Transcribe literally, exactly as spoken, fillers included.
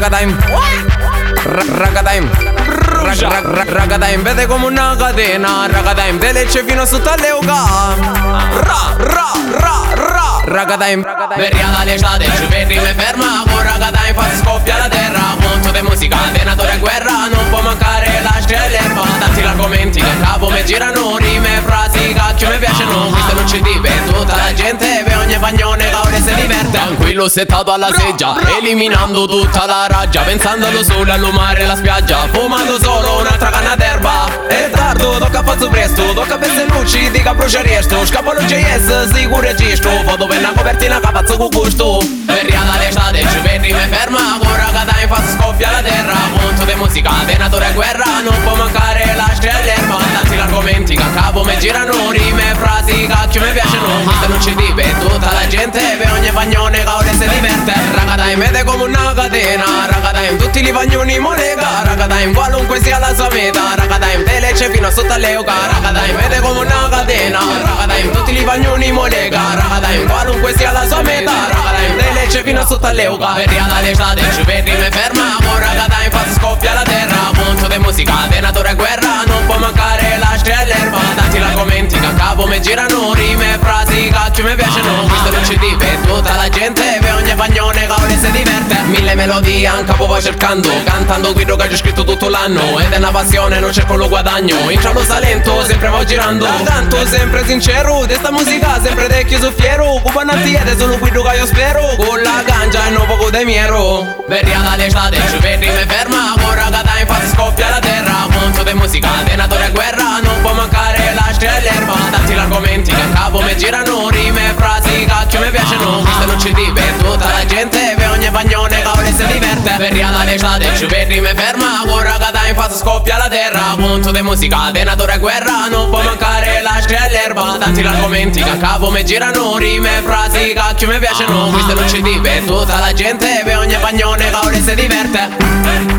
Ragatime, Ragatime, Ragatime, vede come una catena. Ragatime, te lecce fino sotto alle uca. Ra, ra, ra, ra. Ragatime, Verriata l'estate, ci vedi me ferma. Con Ragatime fa scoppia la terra. Monto di musica, allenatore a guerra. Non può mancare la strella e l'erba. Tanti gli argomenti che capo mi girano. Rime, frasi, cacchio mi piacciono. Questo non ci di per tutta la gente. Per ogni bagnone caure se diverte. Tranquillo settato alla seggia, eliminando tutta la raggia. Pensando solo all'umare la spiaggia. Fumando solo un'altra canna d'erba. È tardo, tocca fazzo presto. Tocca per se luci, dica brucia resto. Scappo lo J S, sicuro registro. Foto per una copertina che pazzo con gusto. Verriata l'estate, ci vedi me ferma. Con Ragatime fa scoppia la terra. Monto di musica, allenatore a guerra. Non può mancare la strella e l'erba. Tanti gli argomenti che a capo mi girano. Rime, frasi, cacchio mi piacciono. Questo non ci di per tutta la gente. Per ogni bagnone caure se diverte. Ragatime vede come una catena. Ragatime tutti i bagnoni molega. Ragatime qualunque sia la sua meta. Ragatime te lecce fino a sotto alle uca. Ragatime vede come una catena. Ragatime tutti i bagnoni molega. Ragatime qualunque sia la sua meta. Ragatime te lecce fino a sotto alle uca. Verriata l'estate, ci vedi me ferma. Con Ragatime fa scoppia la terra. Monto di musica, allenatore a guerra. Non può mancare la strella e l'erba. Tanti gli argomenti che a capo mi girano. Rime, frasi, cacchio mi piacciono. Questo non ci di per tutta la gente. Per ogni bagnone caure se diverte. Mille melodie a capo va cercando. Cantando guido che ho scritto tutto l'anno. Ed è una passione, non cerco lo guadagno. In ciao salento, sempre va girando. Tanto sempre sincero, di sta musica sempre te chiuso fiero. Cubanati ed è solo guido che io spero. Con la ganja e non poco de miero. Verriata l'estate, ci vedi me ferma. Con Ragatime fa scoppia la terra. Monto di musica, allenatore a guerra. Non può mancare la strella e l'erba. Tanti gli argomenti che a capo mi girano. Rime, frasi, cacchio mi piacciono. Questo non ci di per tutta la gente. Per ogni bagnone caure se diverte. Verriata l'estate, ci vedi me ferma. Con Ragatime fa scoppia la terra. Monto di musica, allenatore a guerra. Non può mancare la strella e l'erba. Tanti gli argomenti che a capo mi girano. Rime, frasi, cacchio mi piacciono. Questo non ci di per tutta la gente. Per ogni bagnone caure se diverte.